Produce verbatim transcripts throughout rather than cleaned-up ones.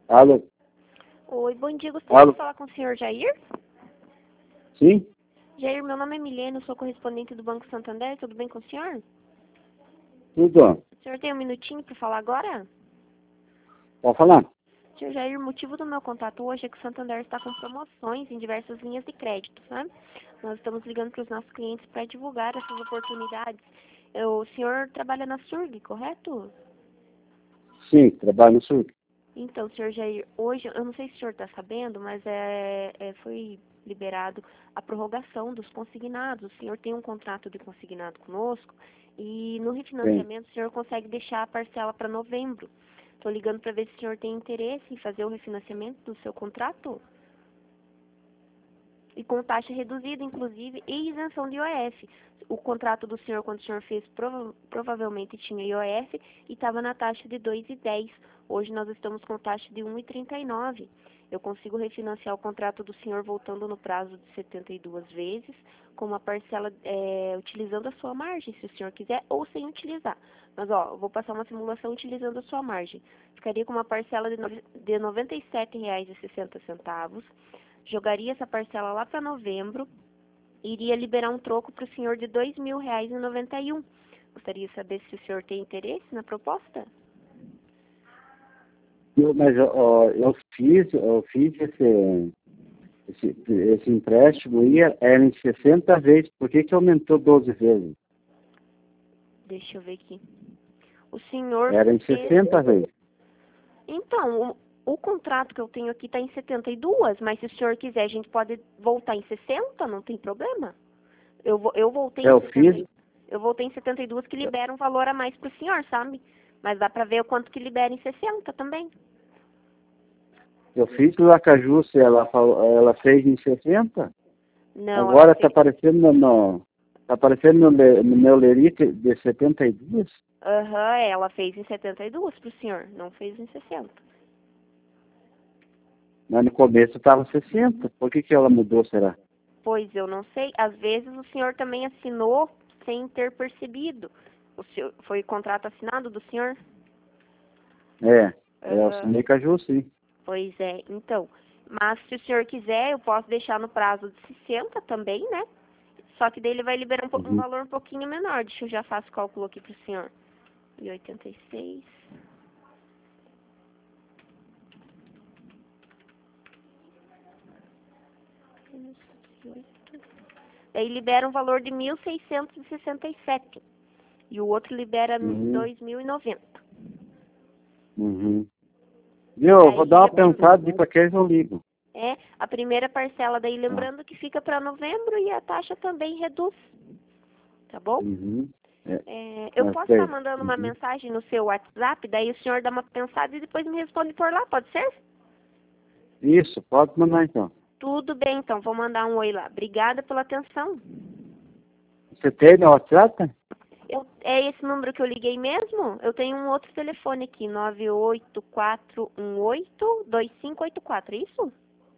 Alô? Oi, bom dia. Gostaria Alô? de falar com o senhor Jair? Sim? Jair, meu nome é Milene, eu sou correspondente do Banco Santander. Tudo bem com o senhor? Tudo? O senhor tem um minutinho para falar agora? Pode falar? Senhor Jair, o motivo do meu contato hoje é que o Santander está com promoções em diversas linhas de crédito, sabe? Nós estamos ligando para os nossos clientes para divulgar essas oportunidades. Eu- O senhor trabalha na Surg, correto? Sim, trabalho no sul. Então, senhor Jair, hoje, eu não sei se o senhor está sabendo, mas é, é, foi liberado a prorrogação dos consignados. O senhor tem um contrato de consignado conosco e no Sim. refinanciamento o senhor consegue deixar a parcela para novembro. Estou ligando para ver se o senhor tem interesse em fazer o refinanciamento do seu contrato. E com taxa reduzida, inclusive, e isenção de I O F. O contrato do senhor, quando o senhor fez, prova provavelmente tinha I O F e estava na taxa de dois vírgula dez. Hoje nós estamos com taxa de um vírgula trinta e nove. Eu consigo refinanciar o contrato do senhor voltando no prazo de setenta e duas vezes, com uma parcela é, utilizando a sua margem, se o senhor quiser, ou sem utilizar. Mas, ó, eu vou passar uma simulação utilizando a sua margem. Ficaria com uma parcela de, no de noventa e sete reais e sessenta centavos. Jogaria essa parcela lá para novembro, iria liberar um troco para o senhor de dois mil reais e noventa e um. Gostaria de saber se o senhor tem interesse na proposta? Eu, mas ó, eu fiz, eu fiz esse, esse, esse empréstimo e era em sessenta vezes. Por que que aumentou doze vezes? Deixa eu ver aqui. O senhor Era em fez... sessenta vezes. Então, o, o contrato que eu tenho aqui está em setenta e duas, mas se o senhor quiser, a gente pode voltar em sessenta, não tem problema. Eu, vo- eu voltei em Eu setenta, fiz, eu voltei em setenta e duas que libera um valor a mais para o senhor, sabe? Mas dá para ver o quanto que libera em sessenta também. eu fiz o Acaju, se ela, falou- ela fez em sessenta. Não, ela Agora está fez. aparecendo no, tá aparecendo no, le- no meu Leric de setenta e duas. Aham, ela fez em setenta e duas pro senhor, não fez em sessenta. Mas no começo estava sessenta. Por que que ela mudou, será? Pois eu não sei, às vezes o senhor também assinou sem ter percebido. O senhor, foi contrato assinado do senhor? É, eu Aham, assinei Caju, sim. pois é, então. Mas se o senhor quiser, eu posso deixar no prazo de sessenta também, né? Só que daí ele vai liberar um, po- um Uhum. valor um pouquinho menor. Deixa eu já faço o cálculo aqui pro senhor. E oitenta e seis. Daí libera um valor de mil seiscentos e sessenta e sete. E o outro libera Uhum. dois mil e noventa. Uhum. Viu, eu vou dar Daí uma pensada de qualquer eu ligo. é a primeira parcela, daí Tá. lembrando que fica para novembro e a taxa também reduz. Tá bom? Uhum. É, É, eu é, posso estar sei. mandando uma Uhum. mensagem no seu WhatsApp, daí o senhor dá uma pensada e depois me responde por lá, pode ser? Isso, pode mandar então. Tudo bem, então, vou mandar um oi lá. Obrigada pela atenção. Você tem no WhatsApp? Eu, é esse número que eu liguei mesmo? Eu tenho um outro telefone aqui, nove oito quatro um oito dois cinco oito quatro, é isso?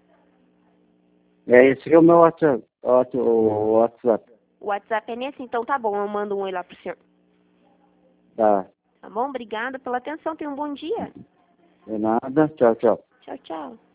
É, esse é o meu WhatsApp. Whats- O WhatsApp. O WhatsApp é nesse, então tá bom, eu mando um oi lá pro senhor. Tá. Tá bom? Obrigada pela atenção, tenha um bom dia. De nada. Tchau, tchau. Tchau, tchau.